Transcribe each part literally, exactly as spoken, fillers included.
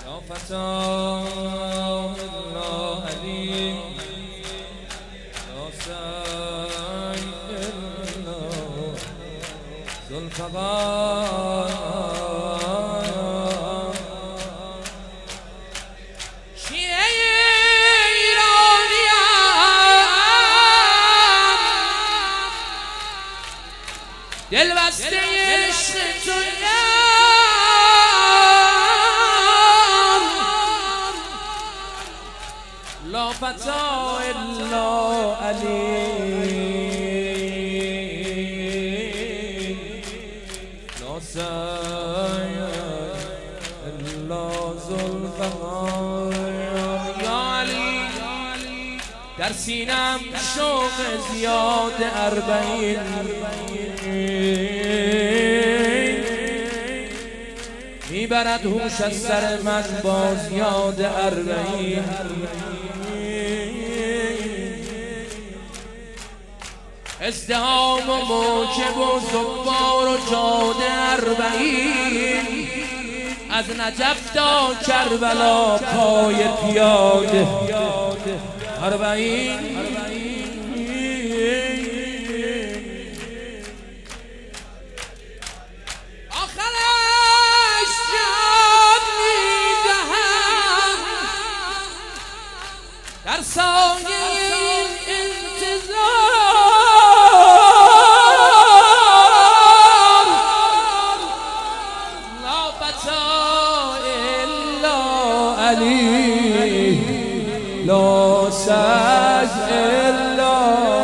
یا فتاه الله علی یا سیف الله ذوالفقار شیعه ایرانیم دل بسته عشق تو لا فتاه الا علی لا سیف الا ذوالفقار یا علی در سینم شوق زیاد اربعین میبرد هوش از سر من باز یاد اربعین ازدحام و موکب و زبار و جاده اربعین از نجف تا کربلا پای پیاده اربعین آخرش جان میدهم در سایه لا سج الا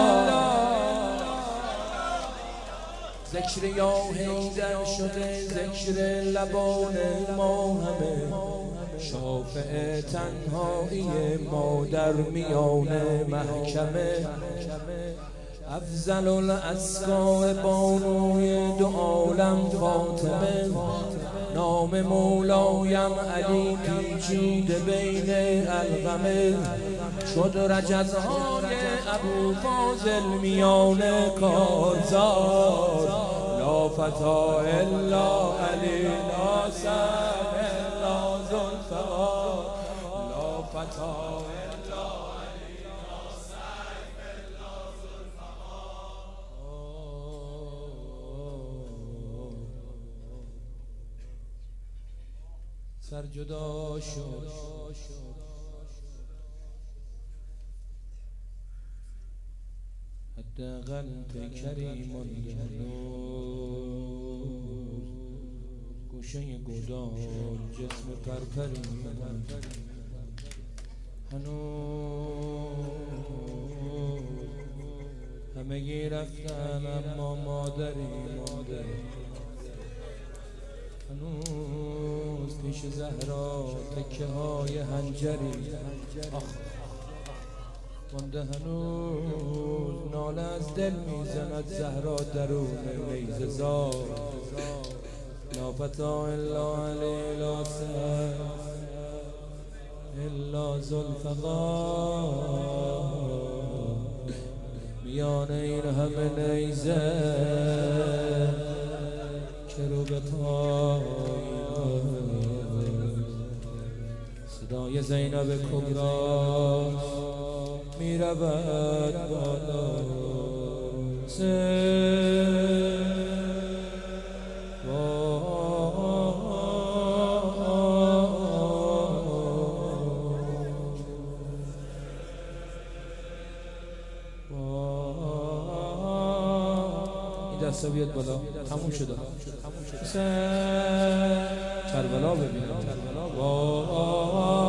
ذکر یا حیدر شده ذکر لبان ما همه شافع تنهایی ما در میان محکمه افضل الاسقاء بانوی دو عالم فاطمه نام مولایم علی پیچیده بین القمه شد رجزهای ابو فاضل میان کارزار لا فتاه الا علی لا سیف الا ذوالفقار لا فتاه سر جدا شد حداقل پیکری مانده هنوز گوشه گداز جسم پرپری هنوز همگی رفتن اما مادری مادری هنوز پیش زهرا تکه های هنجری آخ مانده هنوز ناله از دل میزند زهرا درون نیزه زار لا فتاه الا علی لا سیف الا ذوالفقار میان این همه نیزه رو به پای صدای زینب کبرا می رود بالا این دسته بیاد بالا تموم شده کربلا ببینم